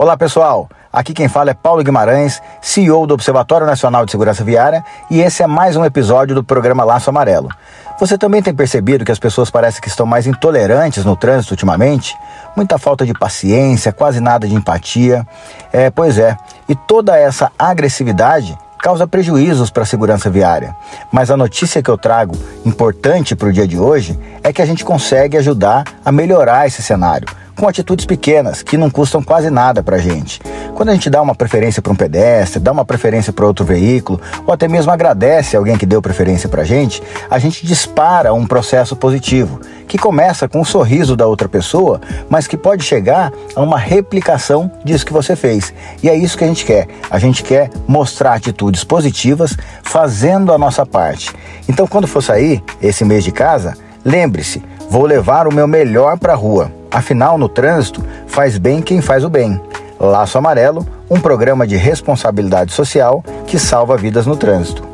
Olá pessoal, aqui quem fala é Paulo Guimarães, CEO do Observatório Nacional de Segurança Viária, e esse é mais um episódio do programa Laço Amarelo. Você também tem percebido que as pessoas parecem que estão mais intolerantes no trânsito ultimamente? Muita falta de paciência, quase nada de empatia. Pois é, e toda essa agressividade causa prejuízos para a segurança viária. Mas a notícia que eu trago, importante para o dia de hoje, é que a gente consegue ajudar a melhorar esse cenário, com atitudes pequenas, que não custam quase nada para a gente. Quando a gente dá uma preferência para um pedestre, dá uma preferência para outro veículo, ou até mesmo agradece alguém que deu preferência para a gente dispara um processo positivo, que começa com um sorriso da outra pessoa, mas que pode chegar a uma replicação disso que você fez. E é isso que a gente quer. A gente quer mostrar atitudes positivas, fazendo a nossa parte. Então, quando for sair esse mês de casa, lembre-se, vou levar o meu melhor para a rua. Afinal, no trânsito, faz bem quem faz o bem. Laço Amarelo, um programa de responsabilidade social que salva vidas no trânsito.